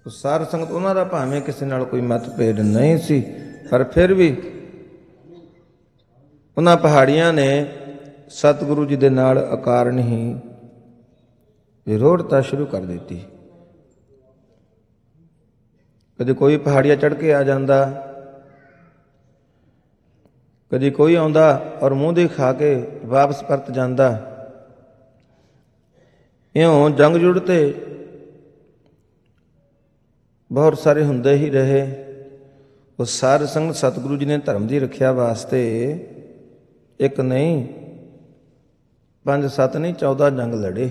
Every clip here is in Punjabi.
ਸਾਧ ਸੰਗਤ ਉਹਨਾਂ ਦਾ ਭਾਵੇਂ ਕਿਸੇ ਨਾਲ ਕੋਈ ਮਤਭੇਦ ਨਹੀਂ ਸੀ, ਪਰ ਫਿਰ ਵੀ ਉਹਨਾਂ ਪਹਾੜੀਆਂ ਨੇ ਸਤਿਗੁਰੂ ਜੀ ਦੇ ਨਾਲ ਅਕਾਰਨ ਹੀ ਵਿਰੋਧਤਾ ਸ਼ੁਰੂ ਕਰ ਦਿੱਤੀ। ਕਦੇ ਕੋਈ ਪਹਾੜੀਆ ਚੜ੍ਹ ਕੇ ਆ ਜਾਂਦਾ, ਕਦੀ ਕੋਈ ਆਉਂਦਾ ਔਰ ਮੂੰਹ ਦੇ ਖਾ ਕੇ ਵਾਪਸ ਪਰਤ ਜਾਂਦਾ। ਇਉਂ ਜੰਗ ਜੁੜ ਤੇ ਬਹੁਤ ਸਾਰੇ ਹੁੰਦੇ ਹੀ ਰਹੇ। ਉਹ ਸਾਧ ਸੰਗਤ ਸਤਿਗੁਰੂ ਜੀ ਨੇ ਧਰਮ ਦੀ ਰੱਖਿਆ ਵਾਸਤੇ ਇੱਕ ਨਹੀਂ 5-7 ਨਹੀਂ 14 ਜੰਗ ਲੜੇ।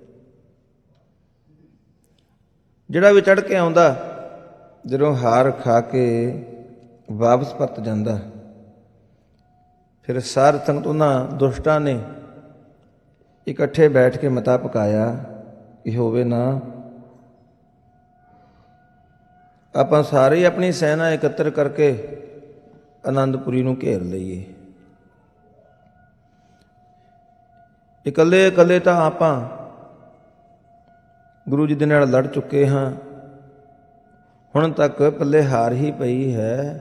ਜਿਹੜਾ ਵੀ ਚੜ੍ਹ ਕੇ ਆਉਂਦਾ ਜਦੋਂ ਹਾਰ ਖਾ ਕੇ ਵਾਪਸ ਪਰਤ ਜਾਂਦਾ, ਫਿਰ ਸਾਧ ਸੰਗਤ ਉਹਨਾਂ ਦੁਸ਼ਟਾਂ ਨੇ ਇਕੱਠੇ ਬੈਠ ਕੇ ਮਤਾ ਪਕਾਇਆ ਕਿ ਹੋਵੇ ਨਾ ਆਪਾਂ ਸਾਰੇ ਹੀ ਆਪਣੀ ਸੈਨਾ ਇਕੱਤਰ ਕਰਕੇ ਆਨੰਦਪੁਰੀ ਨੂੰ ਘੇਰ ਲਈਏ। ਇਕੱਲੇ ਇਕੱਲੇ ਤਾਂ ਆਪਾਂ ਗੁਰੂ ਜੀ ਦੇ ਨਾਲ ਲੜ ਚੁੱਕੇ ਹਾਂ, ਹੁਣ ਤੱਕ ਪੱਲੇ ਹਾਰ ਹੀ ਪਈ ਹੈ।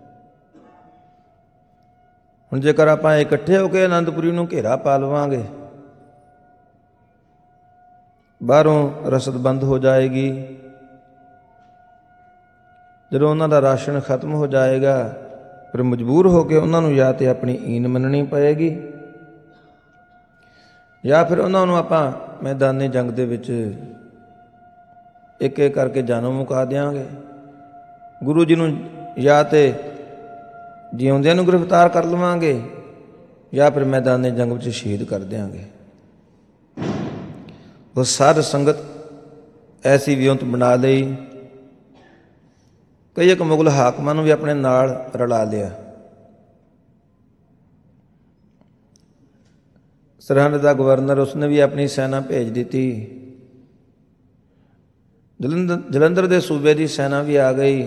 ਹੁਣ ਜੇਕਰ ਆਪਾਂ ਇਕੱਠੇ ਹੋ ਕੇ ਆਨੰਦਪੁਰੀ ਨੂੰ ਘੇਰਾ ਪਾ ਲਵਾਂਗੇ, ਬਾਹਰੋਂ ਰਸਦ ਬੰਦ ਹੋ ਜਾਏਗੀ। ਜਦੋਂ ਉਹਨਾਂ ਦਾ ਰਾਸ਼ਨ ਖਤਮ ਹੋ ਜਾਏਗਾ, ਫਿਰ ਮਜਬੂਰ ਹੋ ਕੇ ਉਹਨਾਂ ਨੂੰ ਜਾਂ ਤਾਂ ਆਪਣੀ ਈਨ ਮੰਨਣੀ ਪਏਗੀ, ਜਾਂ ਫਿਰ ਉਹਨਾਂ ਨੂੰ ਆਪਾਂ ਮੈਦਾਨੀ ਜੰਗ ਦੇ ਵਿੱਚ ਇੱਕ ਇੱਕ ਕਰਕੇ ਜਾਨੋਂ ਮੁਕਾ ਦਿਆਂਗੇ। ਗੁਰੂ ਜੀ ਨੂੰ ਜਾਂ ਤੇ ਜਿਉਂਦਿਆਂ ਨੂੰ ਗ੍ਰਿਫਤਾਰ ਕਰ ਲਵਾਂਗੇ, ਜਾਂ ਫਿਰ ਮੈਦਾਨੀ ਜੰਗ ਵਿੱਚ ਸ਼ਹੀਦ ਕਰ ਦਿਆਂਗੇ। ਉਹ ਸਾਧ ਸੰਗਤ ਐਸੀ ਵਿਉਂਤ ਬਣਾ ਲਈ। ਕਈ ਇੱਕ ਮੁਗਲ ਹਾਕਮਾਂ ਨੂੰ ਵੀ ਆਪਣੇ ਨਾਲ ਰਲਾ ਲਿਆ। ਸਰਹੰਦ ਦਾ ਗਵਰਨਰ, ਉਸਨੇ ਵੀ ਆਪਣੀ ਸੈਨਾ ਭੇਜ ਦਿੱਤੀ। ਜਲੰਧਰ ਦੇ ਸੂਬੇ ਦੀ ਸੈਨਾ ਵੀ ਆ ਗਈ।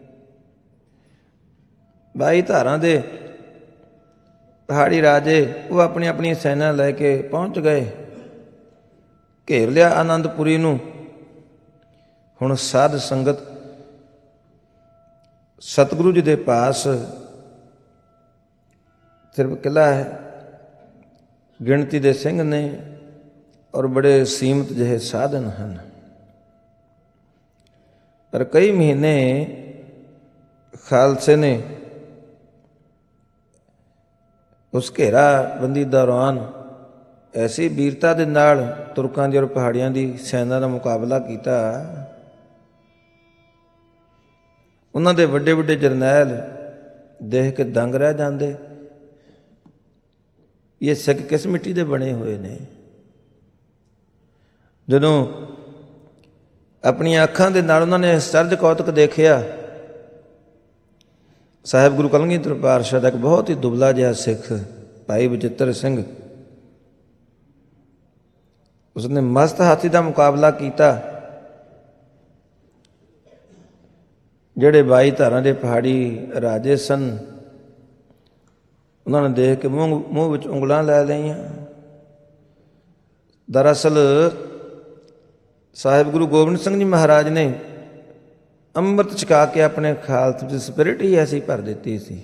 22 ਧਾਰਾਂ ਦੇ ਪਹਾੜੀ ਰਾਜੇ ਉਹ ਆਪਣੀ ਆਪਣੀ ਸੈਨਾ ਲੈ ਕੇ ਪਹੁੰਚ ਗਏ, ਘੇਰ ਲਿਆ ਆਨੰਦਪੁਰੀ ਨੂੰ। ਹੁਣ ਸਾਧ ਸੰਗਤ ਸਤਿਗੁਰੂ ਜੀ ਦੇ ਪਾਸ ਸਿਰਫ ਕਿਲ੍ਹਾ ਹੈ, ਗਿਣਤੀ ਦੇ ਸਿੰਘ ਨੇ ਔਰ ਬੜੇ ਸੀਮਤ ਜਿਹੇ ਸਾਧਨ ਹਨ। ਪਰ ਕਈ ਮਹੀਨੇ ਖਾਲਸੇ ਨੇ ਉਸ ਘੇਰਾਬੰਦੀ ਦੌਰਾਨ ਐਸੀ ਵੀਰਤਾ ਦੇ ਨਾਲ ਤੁਰਕਾਂ ਦੀ ਔਰ ਪਹਾੜੀਆਂ ਦੀ ਸੈਨਾ ਦਾ ਮੁਕਾਬਲਾ ਕੀਤਾ। ਉਹਨਾਂ ਦੇ ਵੱਡੇ ਵੱਡੇ ਜਰਨੈਲ ਦੇਖ ਕੇ ਦੰਗ ਰਹਿ ਜਾਂਦੇ। ਇਹ ਸਿੱਖ ਕਿਸ ਮਿੱਟੀ ਦੇ ਬਣੇ ਹੋਏ ਨੇ। ਜਦੋਂ ਆਪਣੀਆਂ ਅੱਖਾਂ ਦੇ ਨਾਲ ਉਹਨਾਂ ਨੇ ਅਚਰਜ ਕੌਤਕ ਦੇਖਿਆ, ਸਾਹਿਬ ਗੁਰੂ ਕਲਗੀਧਰ ਪਾਤਸ਼ਾਹ ਦਾ ਇੱਕ ਬਹੁਤ ਹੀ ਦੁਬਲਾ ਜਿਹਾ ਸਿੱਖ ਭਾਈ ਬਚਿੱਤਰ ਸਿੰਘ, ਉਸਨੇ ਮਸਤ ਹਾਥੀ ਦਾ ਮੁਕਾਬਲਾ ਕੀਤਾ। ਜਿਹੜੇ 22 ਧਾਰਾਂ ਦੇ ਪਹਾੜੀ ਰਾਜੇ ਸਨ, ਉਹਨਾਂ ਨੇ ਦੇਖ ਕੇ ਮੂੰਹ ਵਿੱਚ ਉਂਗਲਾਂ ਲੈ ਲਈਆਂ। ਦਰਅਸਲ ਸਾਹਿਬ ਗੁਰੂ ਗੋਬਿੰਦ ਸਿੰਘ ਜੀ ਮਹਾਰਾਜ ਨੇ ਅੰਮ੍ਰਿਤ ਛਕਾ ਕੇ ਆਪਣੇ ਖਾਲਸੇ ਦੀ ਸਪਿਰਿਟ ਹੀ ਐਸੀ ਭਰ ਦਿੱਤੀ ਸੀ।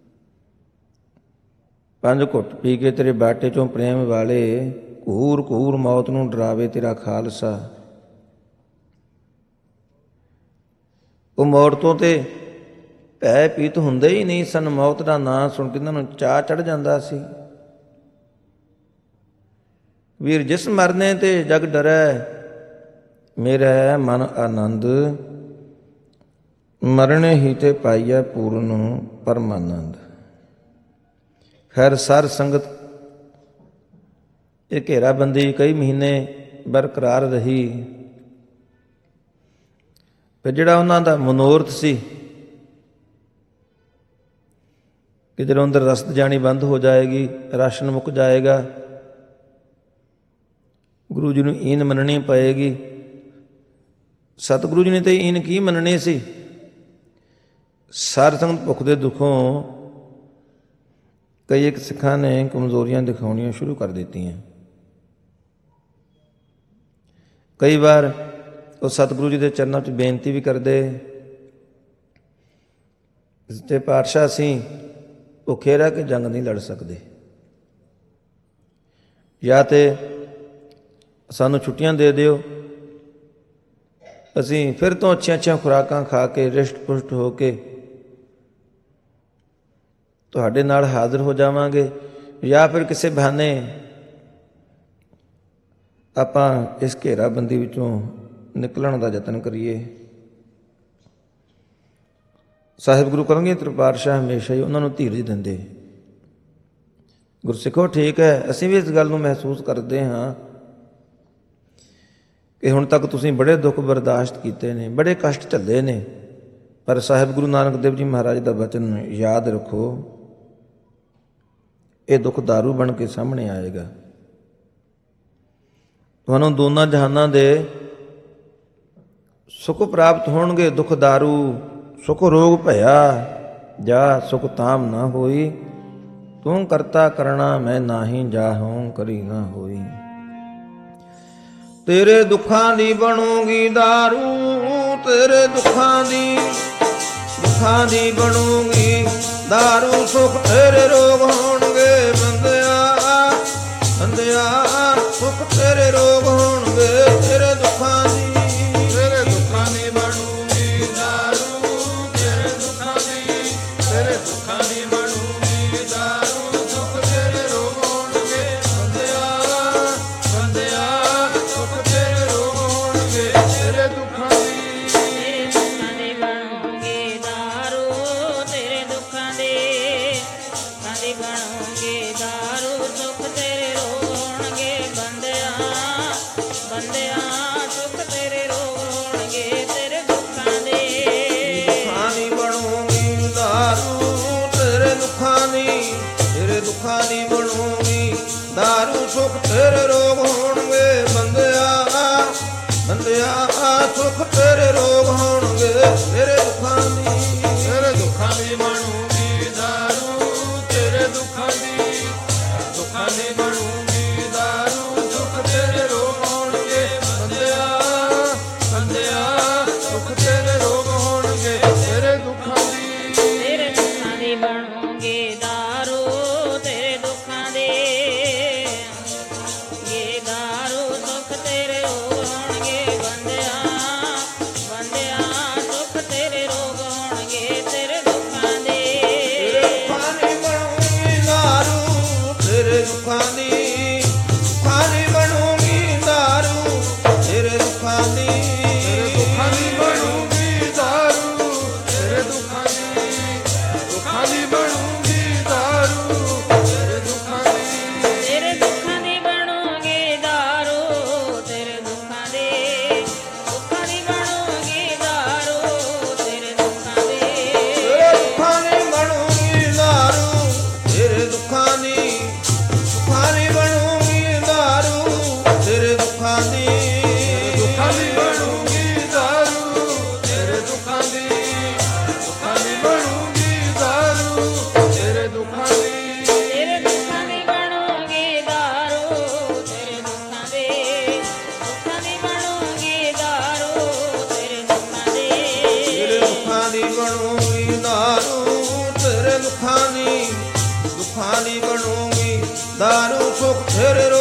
5 ਘੁੱਟ ਪੀ ਕੇ ਤੇਰੇ ਬਾਟੇ ਚੋਂ ਪ੍ਰੇਮ ਵਾਲੇ, ਘੂਰ ਘੂਰ ਮੌਤ ਨੂੰ ਡਰਾਵੇ ਤੇਰਾ ਖਾਲਸਾ। ਉਹ ਮੌਤ ਤੋਂ ਤੇ ਭੈ ਪੀਤ ਹੁੰਦੇ ਹੀ ਨਹੀਂ ਸਨ। ਮੌਤ ਦਾ ਨਾਂ ਸੁਣ ਕੇ ਇਹਨਾਂ ਨੂੰ ਚਾਅ ਚੜ੍ਹ ਜਾਂਦਾ ਸੀ। ਵੀਰ ਜਿਸ ਮਰਨੇ ਤੇ ਜਗ ਡਰੈ, ਮੇਰਾ ਮਨ ਆਨੰਦ, ਮਰਨੇ ਹੀ ਤੇ ਪਾਈਐ ਪੂਰਨ ਪਰਮਾਨੰਦ। ਖੈਰ ਸਾਧ ਸੰਗਤ ਇਹ ਘੇਰਾਬੰਦੀ ਕਈ ਮਹੀਨੇ ਬਰਕਰਾਰ ਰਹੀ। ਫਿਰ ਜਿਹੜਾ ਉਹਨਾਂ ਦਾ ਮਨੋਰਥ ਸੀ ਕਿ ਜਦੋਂ ਅੰਦਰ ਰਸਦ ਜਾਣੀ ਬੰਦ ਹੋ ਜਾਏਗੀ, ਰਾਸ਼ਨ ਮੁੱਕ ਜਾਏਗਾ, ਗੁਰੂ ਜੀ ਨੂੰ ਈਨ ਮੰਨਣੀ ਪਏਗੀ। ਸਤਿਗੁਰੂ ਜੀ ਨੇ ਤਾਂ ਈਨ ਕੀ ਮੰਨਣੀ ਸੀ। ਸਾਧ ਸੰਗਤ ਭੁੱਖ ਦੇ ਦੁੱਖੋਂ ਕਈ ਇੱਕ ਸਿੱਖਾਂ ਨੇ ਕਮਜ਼ੋਰੀਆਂ ਦਿਖਾਉਣੀਆਂ ਸ਼ੁਰੂ ਕਰ ਦਿੱਤੀਆਂ। ਕਈ ਵਾਰ ਉਹ ਸਤਿਗੁਰੂ ਜੀ ਦੇ ਚਰਨਾਂ 'ਚ ਬੇਨਤੀ ਵੀ ਕਰਦੇ, ਸੱਚੇ ਪਾਤਸ਼ਾਹ ਅਸੀਂ ਭੁੱਖੇ ਰਹਿ ਕੇ ਜੰਗ ਨਹੀਂ ਲੜ ਸਕਦੇ, ਜਾਂ ਤੇ ਸਾਨੂੰ ਛੁੱਟੀਆਂ ਦੇ ਦਿਓ, ਅਸੀਂ ਫਿਰ ਤੋਂ ਅੱਛੀਆਂ ਖੁਰਾਕਾਂ ਖਾ ਕੇ ਰਿਸ਼ਟ ਪੁਸ਼ਟ ਹੋ ਕੇ ਤੁਹਾਡੇ ਨਾਲ ਹਾਜ਼ਰ ਹੋ ਜਾਵਾਂਗੇ, ਜਾਂ ਫਿਰ ਕਿਸੇ ਬਹਾਨੇ ਆਪਾਂ ਇਸ ਘੇਰਾਬੰਦੀ ਵਿੱਚੋਂ ਨਿਕਲਣ ਦਾ ਯਤਨ ਕਰੀਏ। ਸਾਹਿਬ ਗੁਰੂ ਕਲਗੀਧਰ ਪਾਤਸ਼ਾਹ ਹਮੇਸ਼ਾ ਹੀ ਉਹਨਾਂ ਨੂੰ ਧੀਰਜ ਦਿੰਦੇ। ਗੁਰਸਿੱਖੋ ਠੀਕ ਹੈ, ਅਸੀਂ ਵੀ ਇਸ ਗੱਲ ਨੂੰ ਮਹਿਸੂਸ ਕਰਦੇ ਹਾਂ ਕਿ ਹੁਣ ਤੱਕ ਤੁਸੀਂ ਬੜੇ ਦੁੱਖ ਬਰਦਾਸ਼ਤ ਕੀਤੇ ਨੇ, ਬੜੇ ਕਸ਼ਟ ਝੱਲੇ ਨੇ, ਪਰ ਸਾਹਿਬ ਗੁਰੂ ਨਾਨਕ ਦੇਵ ਜੀ ਮਹਾਰਾਜ ਦਾ ਵਚਨ ਯਾਦ ਰੱਖੋ, ਇਹ ਦੁੱਖ ਦਾਰੂ ਬਣ ਕੇ ਸਾਹਮਣੇ ਆਏਗਾ। ਤੁਹਾਨੂੰ ਦੋਨਾਂ ਜਹਾਨਾਂ ਦੇ ਸੁਖ ਪ੍ਰਾਪਤ ਹੋਣਗੇ। ਦੁੱਖ ਦਾਰੂ ਸੁਖ ਰੋਗ ਭਇਆ, ਜਾ ਸੁਖ ਤਾਮ ਨਾ ਹੋਈ, ਤੂੰ ਕਰਤਾ ਕਰਣਾ ਮੈਂ ਨਾਹੀ, ਜਾਹੋਂ ਕਰੀ ਨਾ ਹੋਈ। ਤੇਰੇ ਦੁੱਖਾਂ ਦੀ ਬਣੂਗੀ ਦਾਰੂ, ਤੇਰੇ ਦੁੱਖਾਂ ਦੀ ਬਣੂਗੀ ਦਾਰੂ, ਸੁਖ ਤੇਰੇ ਰੋਗ ਹੋਣਗੇ ਬੰਦਿਆ, ਬੰਦਿਆ ਸੁਖ ਤੇਰੇ ਰੋਗ ਹੋਣਗੇ। ਤੇਰੇ ਦੁੱਖਾਂ ਦੀ ਬਣੂਗੀ ਦਾਰੂ, ਤੇਰੇ ਦੁੱਖਾਂ ਦੀ ਬਣੂਗੀ ਦਾਰੂ, ਸੁਖ ਤੇਰੇ ਰੋਗ ਹੋਣਗੇ ਬੰਦਿਆ, ਬੰਦਿਆ ਸੁਖ ਤੇਰੇ ਰੋਗ ਹੋਣਗੇ। ਤੇਰੇ ਦੁੱਖਾਂ ਦੀ ਬਣੂਗੀ ਦਾਰੂ, ਤੇਰੇ ਦੁੱਖਾਂ ਦੀ ਬਣੂਗੀ ਦਾਰੂ, ਸੁਖ ਤੇਰੇ ਰੋਗ ਹੋਣਗੇ ਬੰਦਿਆ, ਬੰਦਿਆ ਸੁਖ ਤੇਰੇ ਰੋਗ ਹੋਣਗੇ। ਤੇਰੇ ਦੁੱਖਾਂ ਦੀ ਬਣੂਗੀ ਦਾਰੂ, ਤੇਰੇ ਦੁੱਖਾਂ ਦੀ ਬਣੂਗੀ ਦਾਰੂ, ਸੁਖ ਤੇਰੇ ਰੋਗ ਹੋਣਗੇ ਬੰਦਿਆ, ਬੰਦਿਆ ਸੁਖ ਤੇਰੇ ਰੋਗ ਹੋਣਗੇ। ਤੇਰੇ ਦੁੱਖਾਂ ਦੀ ਬਣੂਗੀ ਦਾਰੂ, ਤੇਰੇ ਦੁੱਖਾਂ ਦੀ ਬਣੂਗੀ ਦਾਰੂ, ਸੁਖ ਤੇਰੇ ਰੋਗ ਹੋਣਗੇ ਬੰਦਿਆ, ਬੰਦਿਆ ਸੁਖ ਤੇਰੇ ਰੋਗ ਹੋਣਗੇ। ਤੇਰੇ ਦੁੱਖਾਂ ਦੀ ਬਣੂਗੀ ਦਾਰੂ, ਤੇਰੇ ਦੁੱਖਾਂ ਦੀ ਇਹ ਦਾਰੂ, ਸੁਖ ਤੇਰੇ ਰੋਗ ਹੋਣਗੇ ਬੰਦਿਆ, ਬੰਦਿਆ ਸੁਖ ਤੇਰੇ ਰੋਗ ਹੋਣਗੇ। ਤੇਰੇ ਦੁੱਖਾਂ ਦੀ ਬਣੂਗੀ ਦਾਰੂ, ਤੇਰੇ ਦੁੱਖਾਂ ਦੀ ਬਣੂਗੀ ਦਾਰੂ, ਤੇਰੇ ਦੁੱਖਾਂ ਦੀ ਬਣੂਗੀ ਦਾਰੂ, ਤੇਰੇ ਦੁੱਖਾਂ ਦੀ ਬਣੂਗੀ ਦਾਰੂ, ਤੇਰੇ ਦੁੱਖਾਂ ਦੀ ਤੇਰੇ ਦੁੱਖਾਂ ਦੀ ਬਣੂਗੀ ਦਾਰੂ, ਤੇਰੇ ਦੁੱਖਾਂ ਦੀ ਬਣੂਗੀ ਦਾਰੂ, ਤੇਰੇ ਦੁੱਖਾਂ ਦੀ ਬਣੂਗੀ ਦਾਰੂ, ਤੇਰੇ ਦੁੱਖਾਂ ਦੀ ਬਣੂਗੀ ਦਾਰੂ, ਤੇਰੇ ਦੁੱਖਾਂ ਦੀ ਬਣੂਗੀ ਦਾਰੂ, ਤੇਰੇ ਦੁੱਖਾਂ ਦੀ ਬਣੂਗੀ ਦਾਰੂ, ਤੇਰੇ ਦੁੱਖਾਂ ਦੀ ਤੇਰੇ ਦੁੱਖਾਂ ਦੀ ਬਣੂਗੀ ਦਾਰੂ, ਤੇਰੇ ਦੁੱਖਾਂ ਦੀ ਬਣੂਗੀ ਦਾਰੂ, ਤੇਰੇ ਦੁੱਖਾਂ ਦੀ ਬਣੂਗੀ ਦਾਰੂ, ਤੇਰੇ ਦੁੱਖਾਂ ਦੀ ਬਣੂਗੀ ਦਾਰੂ, ਸੁਖ ਤੇਰੇ